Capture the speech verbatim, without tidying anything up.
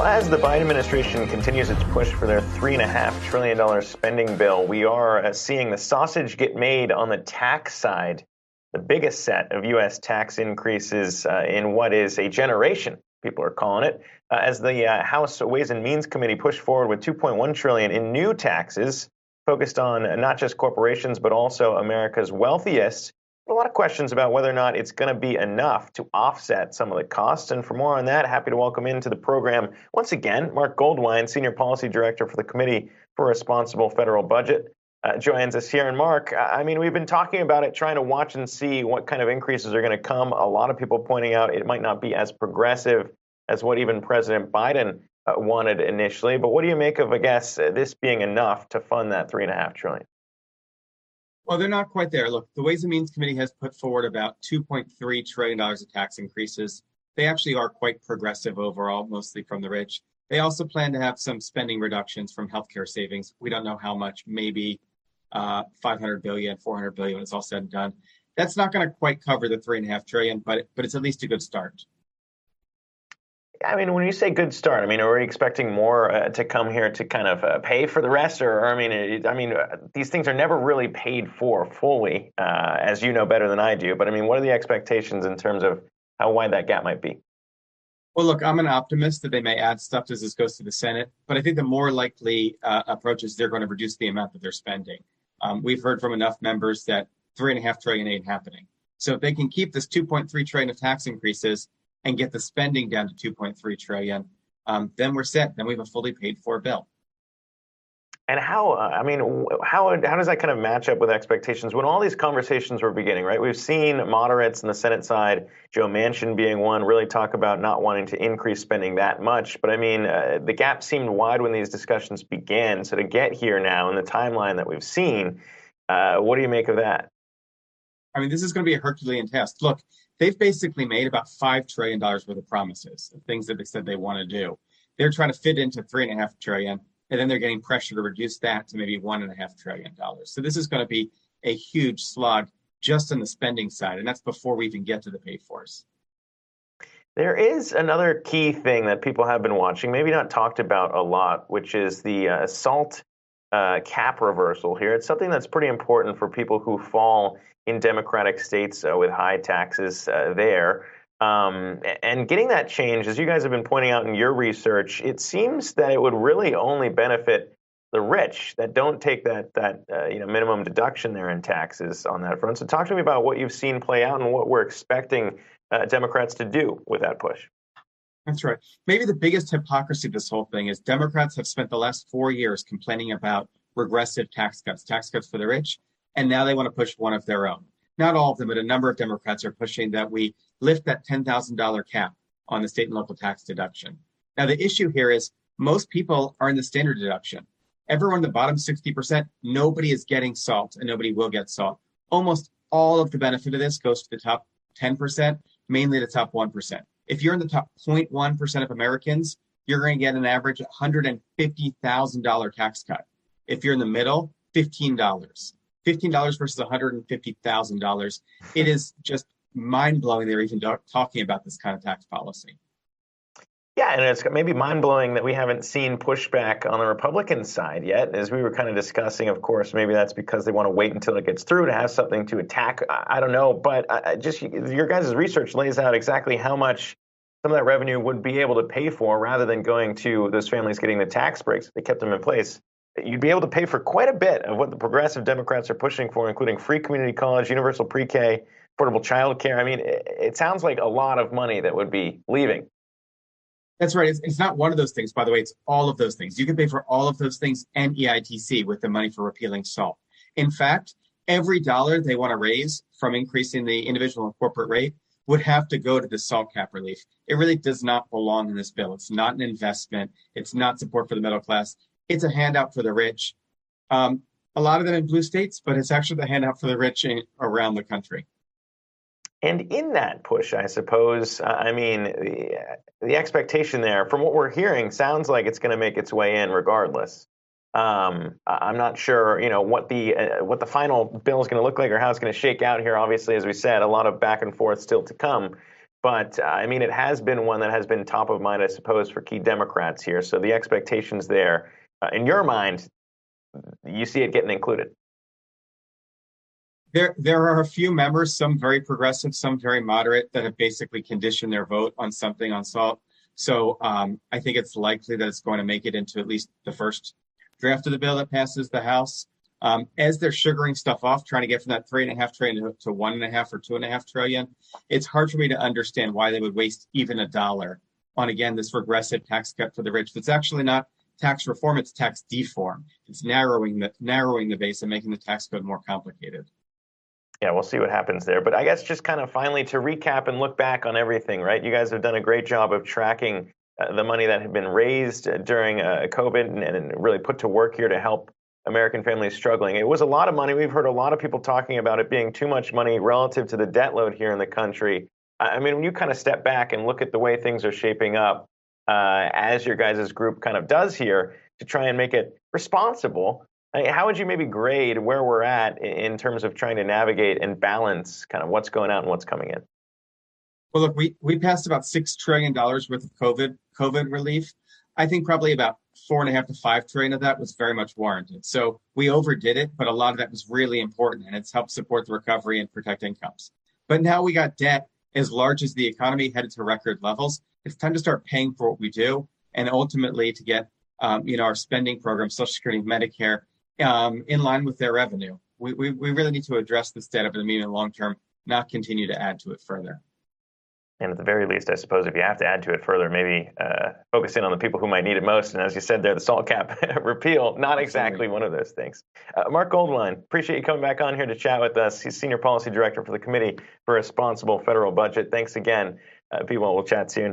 Well, as the Biden administration continues its push for their three point five trillion dollars spending bill, we are uh, seeing the sausage get made on the tax side. The biggest set of U S tax increases uh, in what is a generation, people are calling it, uh, as the uh, House Ways and Means Committee pushed forward with two point one trillion dollars in new taxes focused on not just corporations, but also America's wealthiest. A lot of questions about whether or not it's going to be enough to offset some of the costs. And for more on that, happy to welcome into the program once again, Mark Goldwein, Senior Policy Director for the Committee for a Responsible Federal Budget, uh, joins us here. And Mark, I mean, we've been talking about it, trying to watch and see what kind of increases are going to come. A lot of people pointing out it might not be as progressive as what even President Biden uh, wanted initially. But what do you make of, I guess, uh, this being enough to fund that three and a half trillion? Well, they're not quite there. Look, the Ways and Means Committee has put forward about two point three trillion dollars of tax increases. They actually are quite progressive overall, mostly from the rich. They also plan to have some spending reductions from healthcare savings. We don't know how much, maybe uh, five hundred billion dollars, four hundred billion dollars when it's all said and done. That's not going to quite cover the three and a half trillion, but but it's at least a good start. I mean, when you say good start, I mean, are we expecting more uh, to come here to kind of uh, pay for the rest? Or, or I mean, it, I mean, uh, these things are never really paid for fully, uh, as you know better than I do. But I mean, what are the expectations in terms of how wide that gap might be? Well, look, I'm an optimist that they may add stuff as this goes to the Senate, but I think the more likely uh, approach is they're going to reduce the amount that they're spending. Um, we've heard from enough members that three and a half trillion ain't happening. So if they can keep this two point three trillion of tax increases and get the spending down to two point three trillion, um, then we're set. Then we have a fully paid for bill. And how, uh, I mean, how how does that kind of match up with expectations when all these conversations were beginning, right? We've seen moderates in the Senate side, Joe Manchin being one, really talk about not wanting to increase spending that much. But I mean, uh, the gap seemed wide when these discussions began. So to get here now in the timeline that we've seen, uh, what do you make of that? I mean, this is going to be a Herculean task. Look, they've basically made about five trillion dollars worth of promises, of things that they said they want to do. They're trying to fit into three and a half trillion, and then they're getting pressure to reduce that to maybe one and a half trillion dollars. So this is going to be a huge slog just on the spending side, and that's before we even get to the pay fors. There is another key thing that people have been watching, maybe not talked about a lot, which is the uh, SALT uh, cap reversal here. It's something that's pretty important for people who fall in Democratic states uh, with high taxes uh, there. Um, and getting that change, as you guys have been pointing out in your research, it seems that it would really only benefit the rich that don't take that that uh, you know minimum deduction there in taxes on that front. So talk to me about what you've seen play out and what we're expecting uh, Democrats to do with that push. That's right. Maybe the biggest hypocrisy of this whole thing is Democrats have spent the last four years complaining about regressive tax cuts, tax cuts for the rich, and now they want to push one of their own. Not all of them, but a number of Democrats are pushing that we lift that ten thousand dollars cap on the state and local tax deduction. Now, the issue here is most people are in the standard deduction. Everyone in the bottom sixty percent, nobody is getting SALT and nobody will get SALT. Almost all of the benefit of this goes to the top ten percent, mainly the top one percent. If you're in the top zero point one percent of Americans, you're going to get an average one hundred fifty thousand dollars tax cut. If you're in the middle, fifteen dollars. fifteen dollars versus one hundred fifty thousand dollars. It is just mind-blowing they're even do- talking about this kind of tax policy. Yeah, and it's maybe mind-blowing that we haven't seen pushback on the Republican side yet. As we were kind of discussing, of course, maybe that's because they want to wait until it gets through to have something to attack. I don't know, but I just your guys' research lays out exactly how much some of that revenue would be able to pay for rather than going to those families getting the tax breaks if they kept them in place. You'd be able to pay for quite a bit of what the progressive Democrats are pushing for, including free community college, universal pre-K, affordable child care. I mean, it, it sounds like a lot of money that would be leaving. That's right. It's, it's not one of those things, by the way. It's all of those things. You can pay for all of those things and E I T C with the money for repealing SALT. In fact, every dollar they want to raise from increasing the individual and corporate rate would have to go to the SALT cap relief. It really does not belong in this bill. It's not an investment. It's not support for the middle class. It's a handout for the rich. Um, a lot of them in blue states, but it's actually the handout for the rich in, around the country. And in that push, I suppose, uh, I mean, the, the expectation there, from what we're hearing, sounds like it's going to make its way in regardless. Um, I'm not sure, you know, what the uh, what the final bill is going to look like or how it's going to shake out here. Obviously, as we said, a lot of back and forth still to come. But uh, I mean, it has been one that has been top of mind, I suppose, for key Democrats here. So the expectations there, uh, in your mind, you see it getting included. There, there are a few members, some very progressive, some very moderate, that have basically conditioned their vote on something on SALT. So um, I think it's likely that it's going to make it into at least the first draft of the bill that passes the House. Um, as they're sugaring stuff off, trying to get from that three and a half trillion to, to one and a half or two and a half trillion, it's hard for me to understand why they would waste even a dollar on, again, this regressive tax cut for the rich. It's actually not tax reform, it's tax deform. It's narrowing the narrowing the base and making the tax code more complicated. Yeah, we'll see what happens there. But I guess just kind of finally to recap and look back on everything, right? You guys have done a great job of tracking uh, the money that had been raised during uh, COVID and, and really put to work here to help American families struggling. It was a lot of money. We've heard a lot of people talking about it being too much money relative to the debt load here in the country. I mean, when you kind of step back and look at the way things are shaping up, uh, as your guys' group kind of does here, to try and make it responsible, how would you maybe grade where we're at in terms of trying to navigate and balance kind of what's going out and what's coming in? Well, look, we, we passed about six trillion dollars worth of COVID COVID relief. I think probably about four and a half to five trillion of that was very much warranted. So we overdid it, but a lot of that was really important, and it's helped support the recovery and protect incomes. But now we got debt as large as the economy headed to record levels. It's time to start paying for what we do, and ultimately to get um, you know, our spending programs, Social Security, Medicare, um, in line with their revenue. We, we we really need to address this debt over the medium and long term, not continue to add to it further. And at the very least, I suppose, if you have to add to it further, maybe uh, focus in on the people who might need it most. And as you said there, the SALT cap repeal, not exactly one of those things. Uh, Mark Goldwein, appreciate you coming back on here to chat with us. He's Senior Policy Director for the Committee for Responsible Federal Budget. Thanks again. Uh, people, we'll chat soon.